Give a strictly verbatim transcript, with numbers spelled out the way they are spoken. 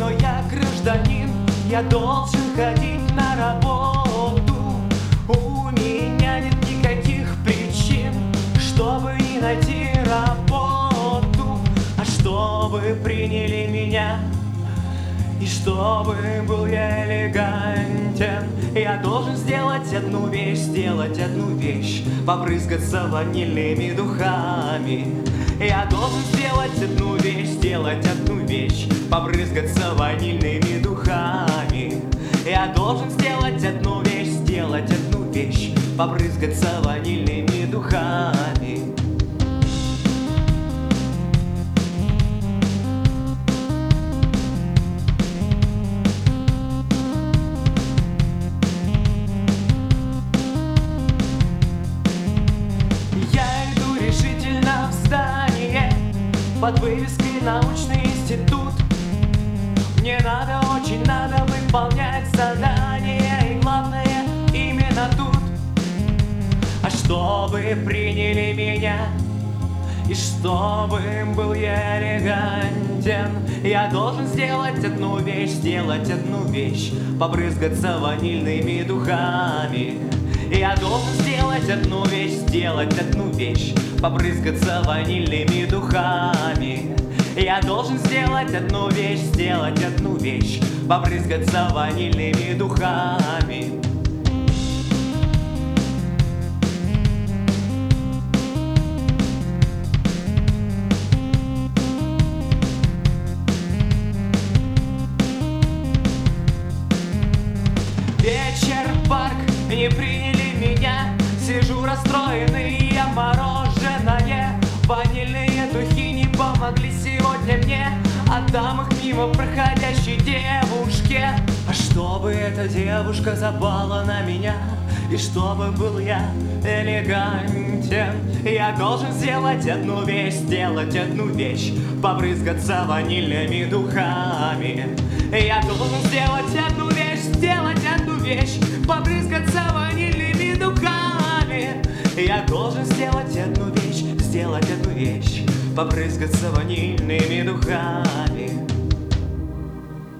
но я гражданин, я должен ходить на работу. У меня нет никаких причин, чтобы не найти работу, а чтобы приняли меня и чтобы был я элегантен. Я должен сделать одну вещь, сделать одну вещь, побрызгаться ванильными духами. Я должен сделать одну вещь, сделать одну вещь, побрызгаться ванильными духами. Я должен сделать одну вещь, сделать одну вещь, побрызгаться ванильными духами. Под вывеской «Научный институт». Мне надо, очень надо выполнять задания, и главное именно тут. А чтобы приняли меня и чтобы был я элегантен, я должен сделать одну вещь, сделать одну вещь, побрызгаться ванильными духами. Я должен сделать одну вещь, сделать одну вещь, побрызгаться ванильными духами. Я должен сделать одну вещь, сделать одну вещь, побрызгаться ванильными духами. Вечер, парк, не приняли меня. Сижу расстроенный, я мороженое. Ванильные духи не помогли сегодня мне. Отдам их мимо проходящей девушке. А чтобы эта девушка запала на меня и чтобы был я элегантен, я должен сделать одну вещь, сделать одну вещь, побрызгаться ванильными духами. Я должен сделать одну вещь, сделать одну вещь, побрызгаться ванильными духами. Я должен сделать одну вещь, сделать одну вещь, побрызгаться ванильными духами.